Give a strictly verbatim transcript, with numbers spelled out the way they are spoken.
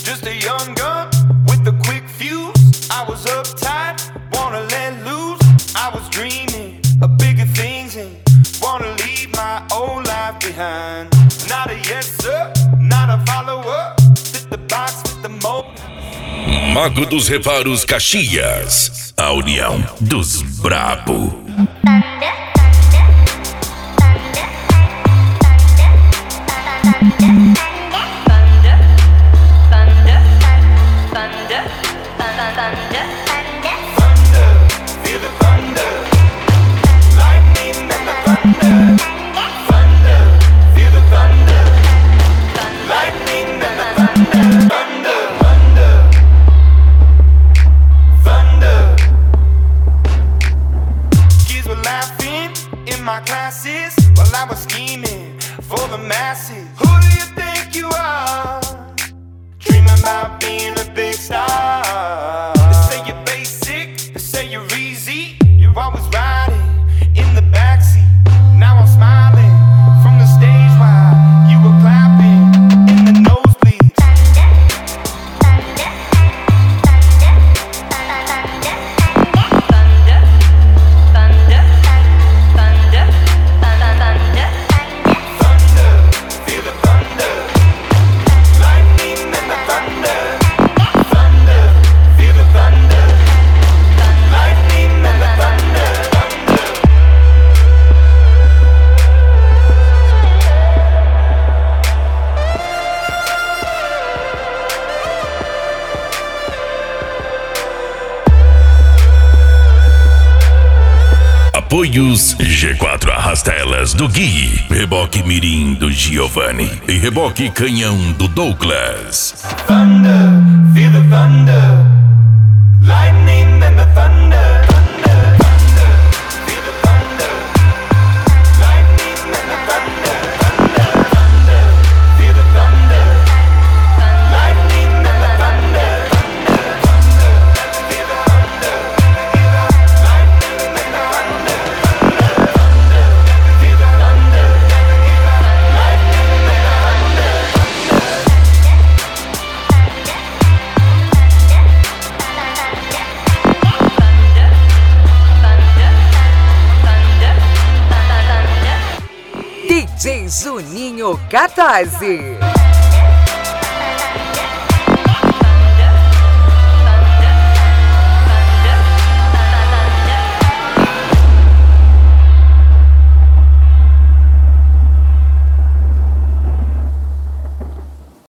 just a young gun with a quick fuse. I was uptight, wanna let loose. I was dreaming of bigger things and wanna leave my old life behind. Not a yes sir, not a follower. Fit the box, fit the mold. Mago dos Reparos Caxias, a união dos brabo. My classes while I was scheming for the masses. Who do you think you are? Dreaming about being a big star. They say you're basic, they say you're easy. You're always riding in the backseat. Now I'm smiling from the stage while you were clapping in the nosebleeds. Apoios G quatro Arrastelas do Gui, reboque mirim do Giovanni e reboque canhão do Douglas. Thunder, feel the thunder, lightning and the thunder. D J Juninho Catarse.